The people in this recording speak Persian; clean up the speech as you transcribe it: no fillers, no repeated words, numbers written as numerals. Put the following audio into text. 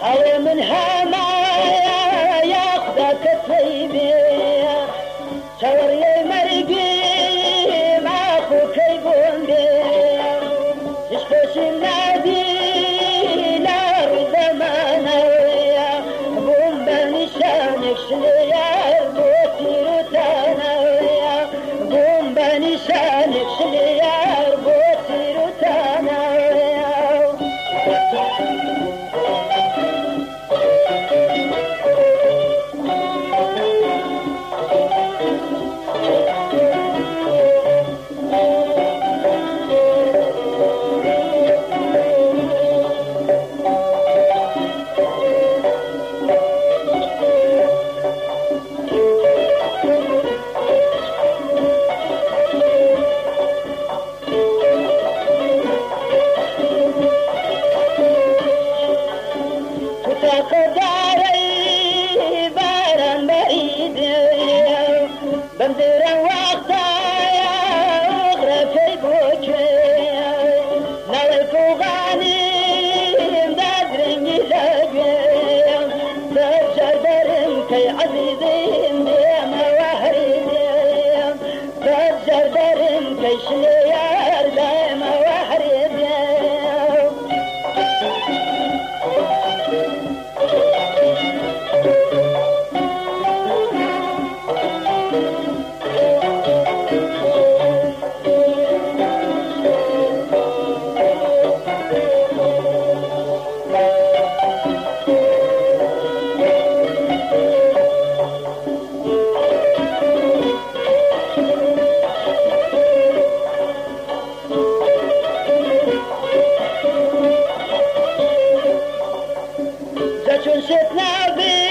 أي من هما ياخذك طيبي شاور يا مرقي معكو كيبون بي يشتوش النادي لا زمانا بوم بني شانك شليار بوتي روتانا بوم بني شانك شليار بوتي روتانا بندر وقتا غرفي بوكي نوي فوغاني مدادرني لقي تفجر درم كي عزيزين ديما وحريدين تفجر درم كي شليار ديما وحريدين چون شتنا بی